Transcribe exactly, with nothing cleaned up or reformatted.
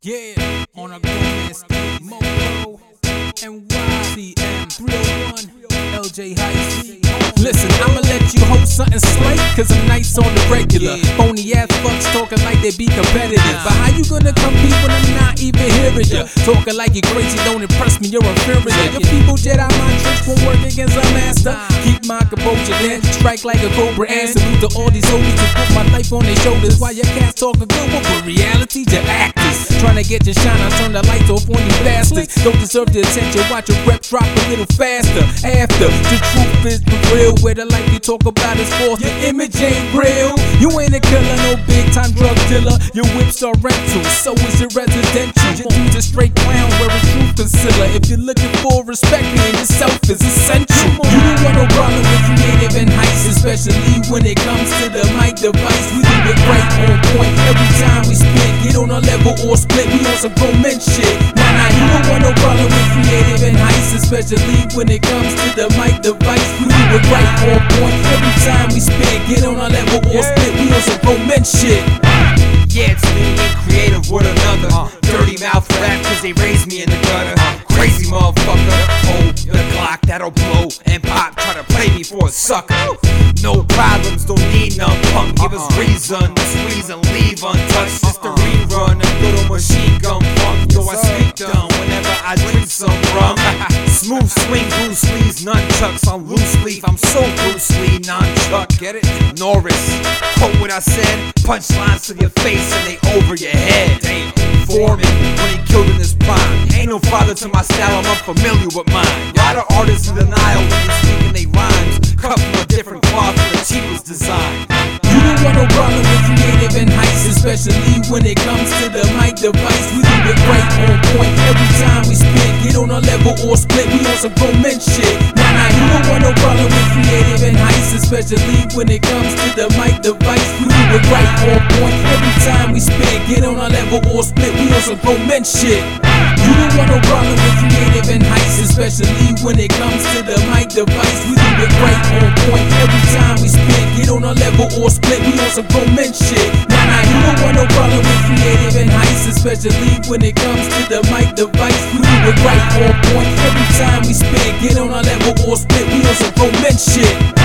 Yeah, on a grown stage, Moto, N Y C M three oh one, L J Heist. Listen, I'ma let you hope something slight, cause I'm nice on the regular. Yeah. Phony ass fucks talking like they be competitive. Nah. But how you gonna compete when I'm not even hearing you? Yeah. Talking like you're crazy, don't impress me, you're inferior. Yeah. Your people Jedi mind tricks won't work against a master. Nah. Keep my composure then, strike like a cobra and salute to all these homies who put my life on their shoulders. While your cats talking good, but reality, you're actors. Trying to get your shine, I turn the lights off on you bastards. Don't deserve the attention, watch your rep drop a little faster. After, the truth is the real, where the life you talk about is false. Your image ain't real. You ain't a killer, no big time drug dealer. Your whips are rental, so is your residential. Your dude's a straight clown, wear a truth concealer. If you're looking for respect, being yourself is essential. You don't want no problem with creative and heights, especially when it comes to the mic device. We do it right on point every time we spit. Get on a level or split, we on some grown men shit. Nah, nah, you don't want no problem with creative and heights, especially when it comes to the mic device. We do it right on point every time we spit. Get on a level or split, we on some grown men shit. Yeah, it's me, ain't creative with another uh, dirty mouth rap, cause they raised me in the gutter. uh, Crazy motherfucker, hold the Glock that'll blow and pop, try to play me for a sucker. No problems, don't need none, punk, give us reason to squeeze and leave untouched. Just a rerun, a little machine gun funk. Yo, I speak dumb whenever I drink some rum. Smooth swing, Bruce Lee's nunchucks on loose leaf. I'm so Bruce Lee, nunchuck, get it? Norris, quote what I said, punchlines to your face and they over your head. Damn. Foreman, when he killed in his prime. Ain't no father to my style, I'm unfamiliar with mine. Lot of artists in denial when they speaking they rhymes. Cut from a different cloth for the cheapest design. You don't want no problem with creative and heights, especially when it comes to the mic device. We do it right on point every time we spit. Get on a level or split, we on some grown men shit. Nah, nah, you don't want no problem with creative and heights, especially when it comes to the mic device. We do it right on point every time we spit. Get on a level or split, we on some grown men shit. You don't want no problem with creative and heights, especially when it comes to the mic device. We do it right on point every time we spit. Get on a level or split, we on some grown men shit. Nah, nah, you don't want no problem with creative and heights, especially when it comes to the mic device. We do it right on point every time we spit. Get on a level or split, we on some grown men shit.